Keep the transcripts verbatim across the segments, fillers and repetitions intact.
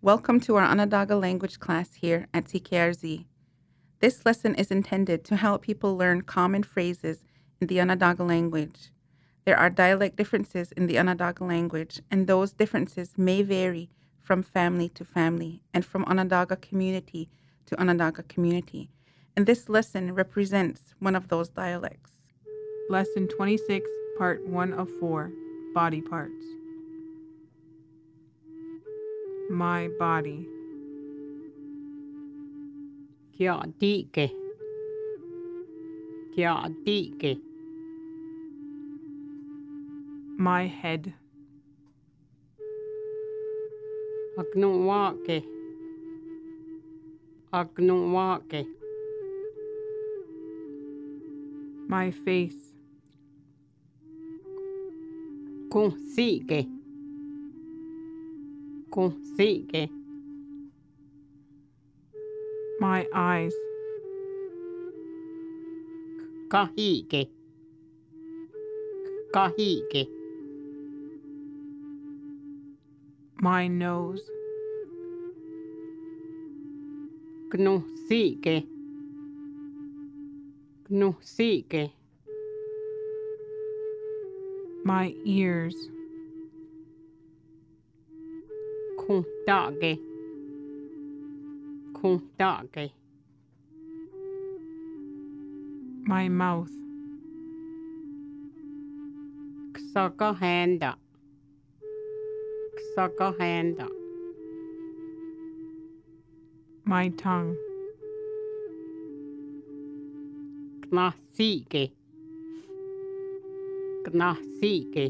Welcome to our Onondaga language class here at C K R Z. This lesson is intended to help people learn common phrases in the Onondaga language. There are dialect differences in the Onondaga language, and those differences may vary from family to family and from Onondaga community to Onondaga community. And this lesson represents one of those dialects. Lesson twenty-six, Part one of four, Body Parts. My body. Kia tike. Kia tike. My head. Agnu wake. Agnu wake. My face. Kung sike. Kung sike. My eyes. Kahike. Kahike. My nose. Gnu sike. Gnu sike. My ears. Kung dage. Kung dage. My mouth. Ksakahanda. Ksakahanda. My tongue. Gnasike. Gnasike.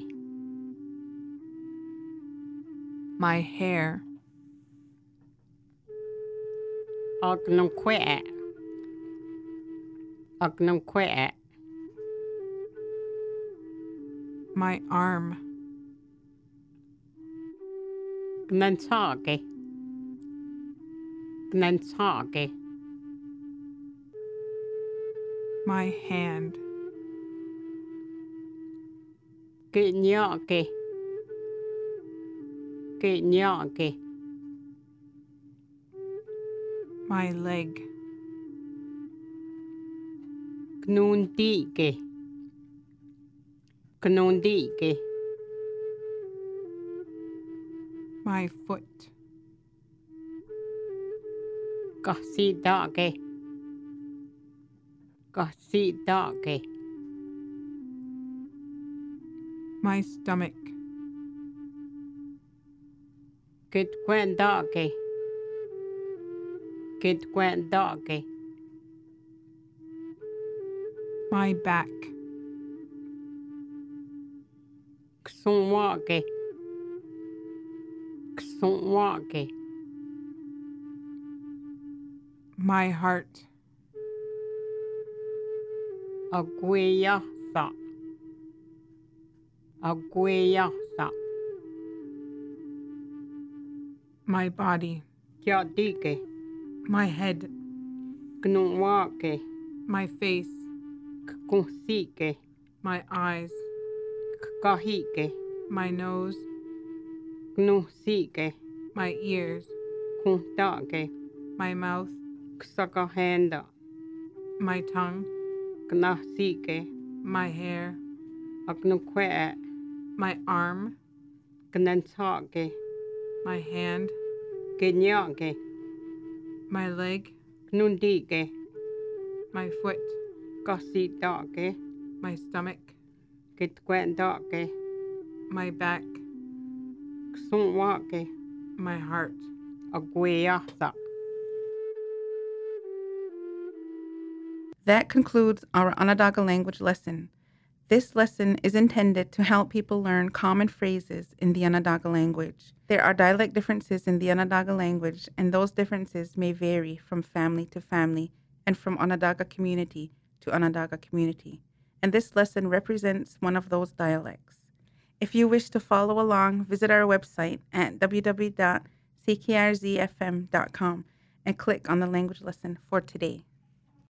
My hair. Agnumquet. Agnumquet. My arm. Gnantage. Gnantage. My hand. Gnyake. Gnyake. My leg. Gnundike. Gnundike. My foot. Gasidage. Gasidage. My stomach. Gitquendage. Gitquendage. My back. Xunwage. Xunwage. My heart. Agueyasa. Agueyasa. My body. Kiadike. My head. Gnunwake. My face. Kunsike. My eyes. Kahike. My nose. Gnusike. My ears. Kuntake. My mouth. Ksakahenda. My tongue. Gnasike. My hair. Agnuquet. My arm. Gnantage. My hand. Gnyake. My leg. Gnundike. My foot. Gasidage. My stomach. Gitquendage. my back, Xunwake, my heart. Agueyasa. That concludes our Onondaga language lesson. This lesson is intended to help people learn common phrases in the Onondaga language. There are dialect differences in the Onondaga language, and those differences may vary from family to family and from Onondaga community to Onondaga community. And this lesson represents one of those dialects. If you wish to follow along, visit our website at w w w dot c k r z f m dot com and click on the language lesson for today.